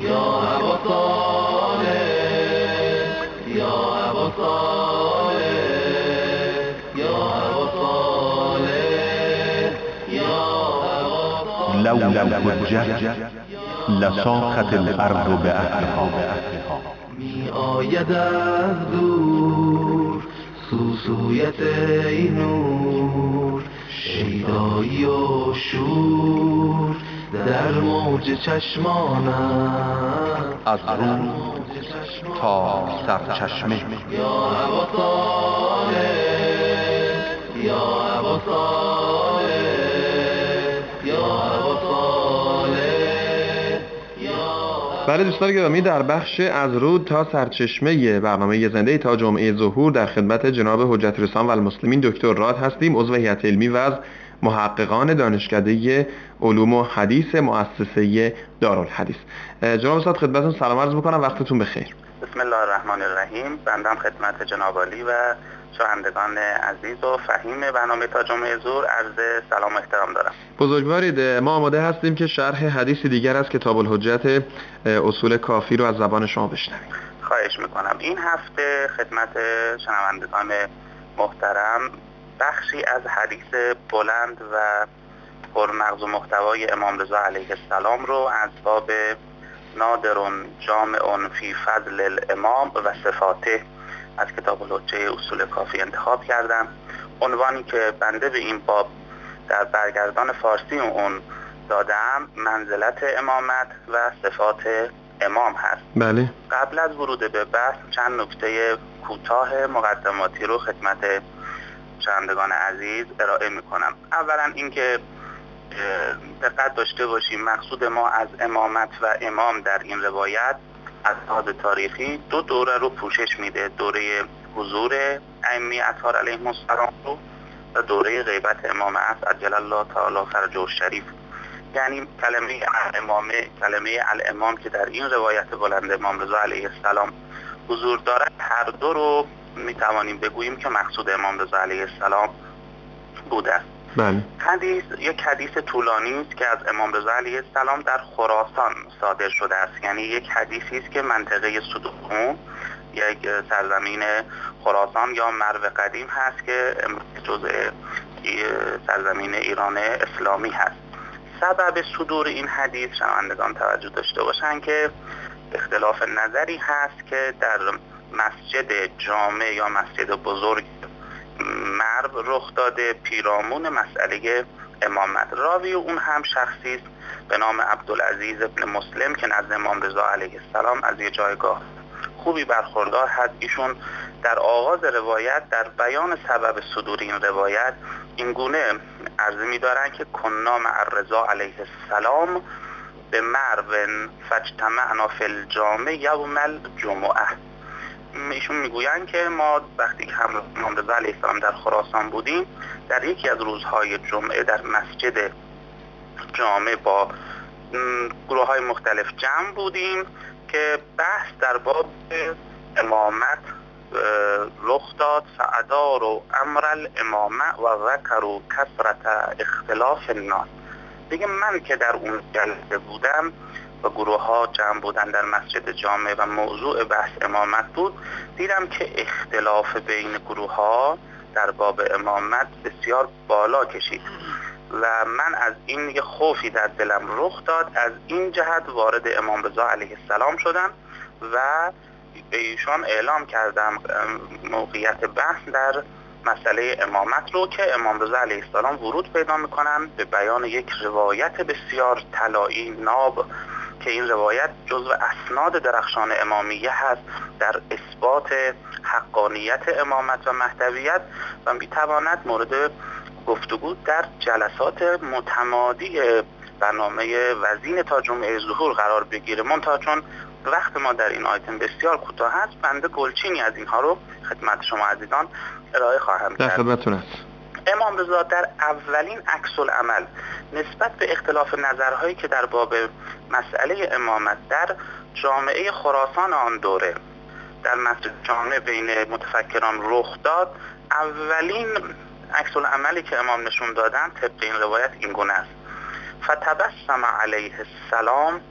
یا ابا صالح یا ابا صالح یا ابا صالح یا ابا صالح لولا الحجة لساخت الارض بأهلها. می آید از دور سوسویت ای نور، شیدایی و شور در موج چشمانم، از رود تا سرچشمه. یا ابا صالح یا ابا صالح یا ابا صالح یا. بله دوستان گرامی، در بخش از رود تا سرچشمه برنامه زنده تا جمعه ظهور در خدمت جناب حجت الاسلام و المسلمین دکتر راد هستیم، عضو هیئت علمی و از محققان دانشکده علوم و حدیث مؤسسه دارالحدیث. جناب استاد خدمتتون سلام عرض می‌کنم، وقتتون بخیر. بسم الله الرحمن الرحیم. بنده خدمت جناب عالی و شنوندگان عزیز و فهیم برنامه تا جمعه ظهور عرض سلام و احترام دارم. بزرگوارید، ما آماده هستیم که شرح حدیثی دیگر از کتاب الحجت اصول کافی رو از زبان شما بشنویم. خواهش میکنم. این هفته خدمت شنوندگان محترم بخشی از حدیث بلند و پرمغز و محتوای امام رضا علیه السلام رو از باب نادر جامع فی فضل الامام و صفاته از کتاب الحجه اصول کافی انتخاب کردم. عنوانی که بنده به این باب در برگردان فارسی اون دادم منزلت امامت و صفات امام هست. بله. قبل از ورود به بحث چند نکته کوتاه مقدماتی رو خدمت شنوندگان عزیز ارائه میکنم. اولا اینکه دقت داشته باشیم مقصود ما از امامت و امام در این روایت از لحاظ تاریخی دو دوره رو پوشش میده، دوره حضور ائمه اطهار علیهم السلام رو و دوره غیبت امام عصر عجل الله تعالی فرجه الشریف. یعنی کلمه الامامه، کلمه الامام که در این روایت بلند امام رضا علیه السلام حضور دارد، هر دو رو میتوانیم بگوییم که مقصود امام رضا علیه السلام بوده است. بله. یک حدیث طولانی است که از امام رضا علیه السلام در خراسان صادر شده است. یعنی یک حدیثی است که منطقه صدوقون، یک سرزمین خراسان یا مرو قدیم هست که جزء سرزمین ایران اسلامی هست. سبب صدور این حدیث شنوندگان توجه داشته باشند که اختلاف نظری هست که در مسجد جامع یا مسجد بزرگ مرو رخ داده پیرامون مسئله امامت. راوی اون هم شخصی است به نام عبدالعزیز ابن مسلم که نزد امام رضا علیه السلام از یه جایگاه خوبی برخوردار هست. ایشون در آغاز روایت در بیان سبب صدور این روایت این گونه عرض می‌دارن که کنا مع الرضا علیه السلام به مرو فاجتمعنا فی الجامع یوم الجمعه. ایشون میگویند که ما وقتی که امام رضا علیه السلام در خراسان بودیم در یکی از روزهای جمعه در مسجد جامع با گروه‌های مختلف جمع بودیم که بحث در باب امامت رخ داد. فاداروا امر الامامه و ذکروا کثرت اختلاف الناس. دیگه من که در اون جلسه بودم و گروه ها جمع بودن در مسجد جامع و موضوع بحث امامت بود، دیدم که اختلاف بین گروه ها در باب امامت بسیار بالا کشید و من از این یه خوفی در دلم رخ داد. از این جهت وارد امام رضا علیه السلام شدم و به ایشان اعلام کردم موقعیت بحث در مسئله امامت رو که امام رضا علیه السلام ورود پیدا میکنن به بیان یک روایت بسیار طلایی ناب که این روایت جزو اسناد درخشان امامیه هست در اثبات حقانیت امامت و مهدویت و میتواند مورد گفتگو در جلسات متمادی برنامه وزین تا جمعه ظهور قرار بگیره. منتها چون وقت ما در این آیتم بسیار کوتاه هست، بنده گلچینی از اینها رو خدمت شما عزیزان ارائه خواهم کرد. در خدمتتون هست. امام رضا در اولین عکس العمل نسبت به اختلاف نظرهایی که در باب مسئله امامت در جامعه خراسان آن دوره در مسجد جامع بین متفکران رخ داد، اولین عکس العملی که امام نشون دادن طبق این روایت این گونه است: فتبسم علیه السلام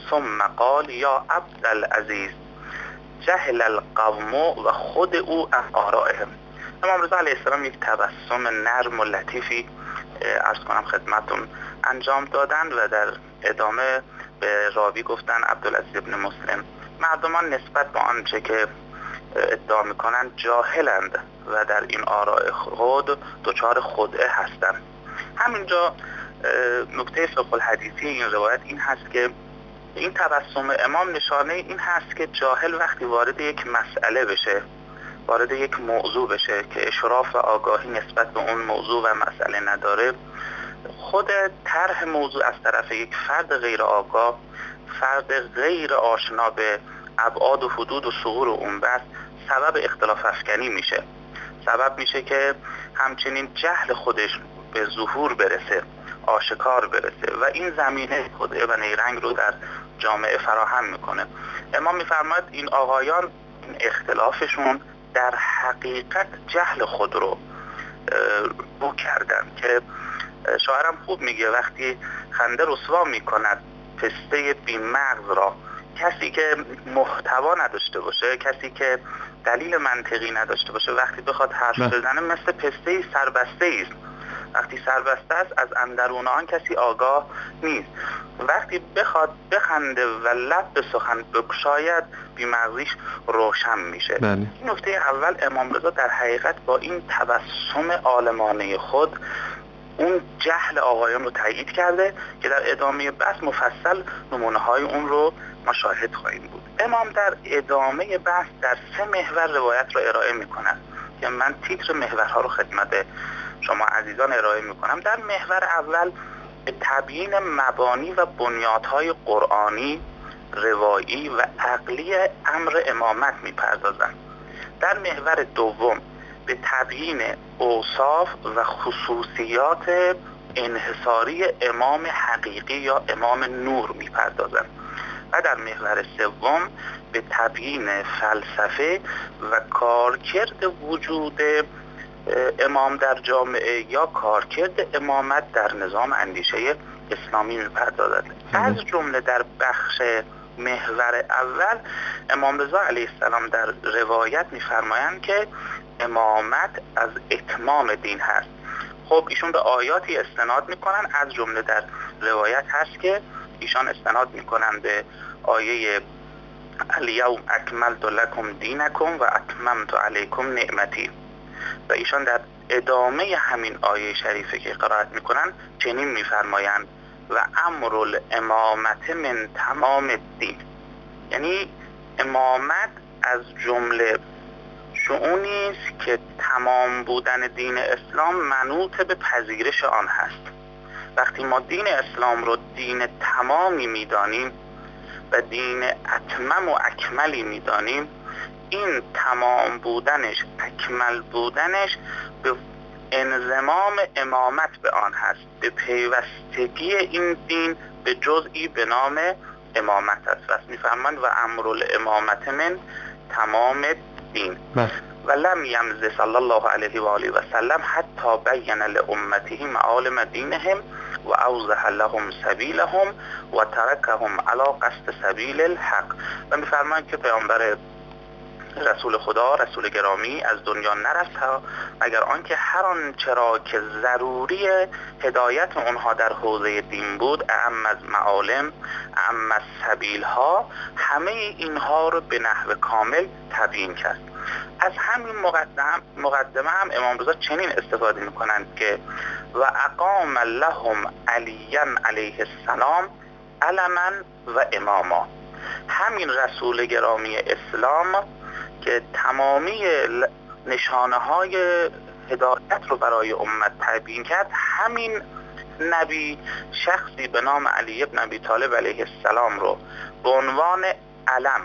ثم قال یا عبدالعزیز جهل القوم و خود او عن آرائهم. امام رضا علیه السلام یک تبسم نرم و لطیفی عرض کنم خدمتون انجام دادن و در ادامه به راوی گفتن عبدالعزیز ابن مسلم مردمان نسبت به آنچه که ادعا میکنن جاهلند و در این آراء خود دچار خدعه هستند. همینجا نکته فقه الحدیثی این روایت این هست که این تبسم امام نشانه این هست که جاهل وقتی وارد یک مسئله بشه، وارد یک موضوع بشه که اشراف و آگاهی نسبت به اون موضوع و مسئله نداره، خود طرح موضوع از طرف یک فرد غیر آگاه، فرد غیر آشنا به ابعاد و حدود و ثغور اون بحث سبب اختلاف افکنی میشه، سبب میشه که همچنین جهل خودش به ظهور برسه، آشکار برسه و این زمینه خدعه و نیرنگ رو در جامعه فراهم میکنه. امام میفرماید این آقایان این اختلافشون در حقیقت جهل خود رو رو کردن که شاعرم خوب میگه وقتی خنده رسوا میکند پسته بی مغز را، کسی که محتوا نداشته باشه، کسی که دلیل منطقی نداشته باشه وقتی بخواد حرف بزنه مثل پسته سربسته است، وقتی سربسته است از اندرون آن کسی آگاه نیست، وقتی بخواد بخنده و لب به سخن بگشاید بی‌مغزیش روشن میشه. این نکته اول امام رضا در حقیقت با این تبسم عالمانه خود اون جهل آقایان رو تایید کرده که در ادامه بحث مفصل نمونه های اون رو ما شاهد خواهیم بود. امام در ادامه بحث در 3 محور روایت رو ارائه میکنن که من تیتر محورها رو خدمت شما عزیزان ارائه میکنم. در محور اول به تبیین مبانی و بنیادهای قرآنی، روایی و عقلی امر امامت میپردازند. در محور دوم به تبیین اوصاف و خصوصیات انحصاری امام حقیقی یا امام نور میپردازند و در محور سوم به تبیین فلسفه و کارکرد وجود امام در جامعه یا کارکرد امامت در نظام اندیشه اسلامی میپردازد. از جمله در بخش محور اول امام رضا علیه السلام در روایت میفرمایند که امامت از اتمام دین هست. خب ایشون به آیاتی استناد میکنن، از جمله در روایت هست که ایشان استناد میکنن به آیه الیوم اکملت لکم دینکم و اتممت علیکم نعمتی و ایشان در ادامه همین آیه شریفه که قرائت میکنن چنین میفرمایند و امر الامامت من تمام الدین، یعنی امامت از جمله شؤونی است که تمام بودن دین اسلام منوط به پذیرش آن هست. وقتی ما دین اسلام رو دین تمامی میدانیم و دین اتمم و اکملی میدانیم، این تمام بودنش، اکمل بودنش به انضمام امامت به آن هست، به پیوستگی این دین به جزئی به نام امامت است. و میفرمایند و امر الامامت من تمام دین و لم یمض صلی الله علیه و آله و سلم حتی بین لامته معالم دینهم و اوضح لهم سبیلهم و ترکهم علی قصد سبیل الحق. و میفرمایند که پیامبر رسول خدا، رسول گرامی از دنیا نرفت مگر آنکه هر آنچه را که ضروری هدایت اونها در حوزه دین بود، اعم از معالم، اعم از سبیلها، همه اینها رو به نحو کامل تبیین کرد. از همین مقدمه هم امام رضا چنین استفاده میکنند که و اقام لهم علیاً علیه السلام علما و اماما، همین رسول گرامی اسلام که تمامی نشانه های هدایت رو برای امت تبیین کرد، همین نبی شخصی به نام علی ابن ابی طالب علیه السلام رو به عنوان علم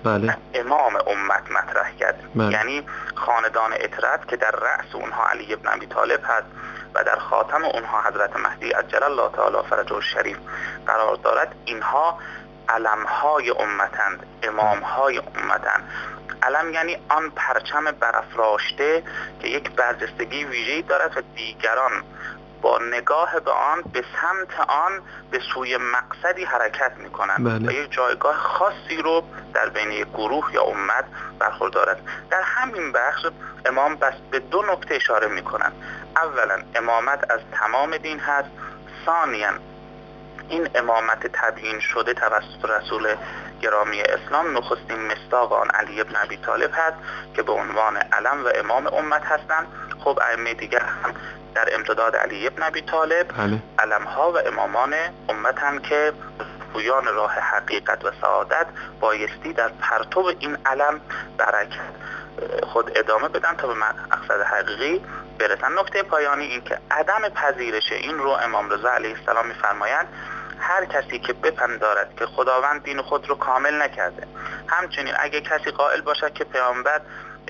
امام امت مطرح کرد. یعنی خاندان اطرت که در رأس اونها علی ابن ابی طالب هست و در خاتم اونها حضرت مهدی عجل الله تعالی فرجه الشریف قرار دارد، اینها علمهای امتند، امامهای امتند. علم یعنی آن پرچم برافراشته که یک برجستگی ویژه‌ای دارد و دیگران با نگاه به آن به سمت آن به سوی مقصدی حرکت میکنند و یک جایگاه خاصی رو در بین یک گروه یا امت برخوردارند. در همین بخش امام بس به دو نکته اشاره میکنند. اولا امامت از تمام دین هست، ثانیاً این امامت تبیین شده توسط رسول گرامی اسلام نخستین مصداق آن علی بن ابی طالب هست که به عنوان علم و امام امت هستند. خب ائمه دیگر هم در امتداد علی بن ابی طالب علمها و امامان امتند که پویان راه حقیقت و سعادت بایستی در پرتو این علم برکت خود ادامه بدن تا به مقصد حقیقی برسن. نکته پایانی این که عدم پذیرش این رو امام رضا علیه السلام می‌فرمایند هر کسی که بپندارد که خداوند دین خود رو کامل نکرده، همچنین اگه کسی قائل باشد که پیامبر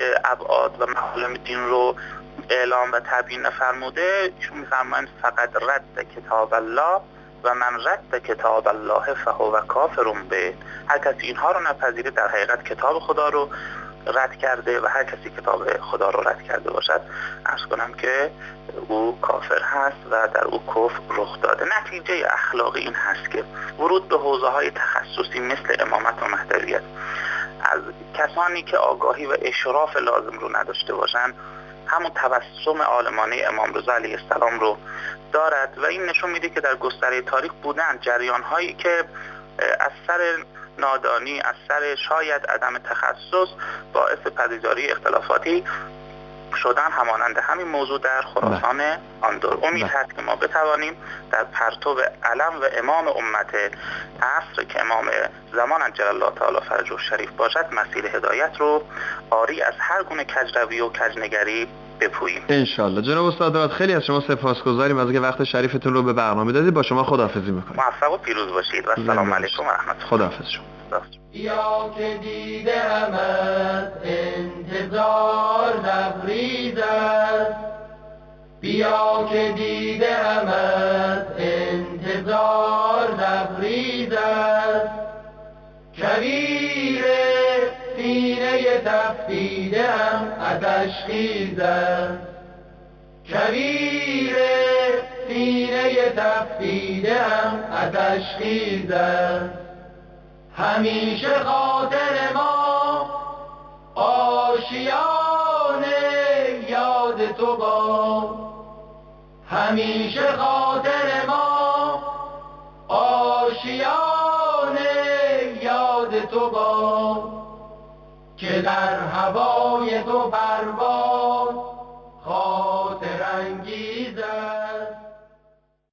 ابعاد و معالم دین رو اعلام و تبیین نفرموده، ایشون می‌فرمایند فقط رد کتاب الله و من رد کتاب الله فهو کافر به. هر کسی اینها رو نپذیره در حقیقت کتاب خدا رو رد کرده و هر کسی کتاب خدا رو رد کرده باشد عرض کنم که او کافر هست و در او کفر رخ داده. نتیجه اخلاقی این هست که ورود به حوزه‌های تخصصی مثل امامت و مهدویت از کسانی که آگاهی و اشراف لازم رو نداشته باشند همون تبسم عالمانه امام رضا علیه السلام رو دارد و این نشون میده که در گستره تاریخ بودن جریان‌هایی که از سر نادانی، از سر شاید عدم تخصص باعث پدیداری اختلافاتی شدن همانند همین موضوع در خراسان آن دور. امید هست که ما بتوانیم در پرتو علم و امام امت عصر که امام زمان عجل الله تعالی فرجه شریف باشد مسیر هدایت رو عاری از هر گونه کجروی و کجنگری بپوییم انشالله. جناب استاد خیلی از شما سپاسگزاریم از اینکه وقت شریفتون رو به برنامه دادید. با شما خداحافظی میکنیم. موفق و پیروز باشید و السلام علیکم و رحمت الله. خداحافظ شما. یا که دیدمت انتظار لبریز است، بیا که دیدمت انتظار لبریز است، کویر سینه تفدیده هم آتش خیز است، کویر سینه تفدیده هم آتش خیز است. همیشه خاطر ما آشیان یاد تو با، همیشه خاطر ما آشیان یاد تو با، که در هوای تو پرواز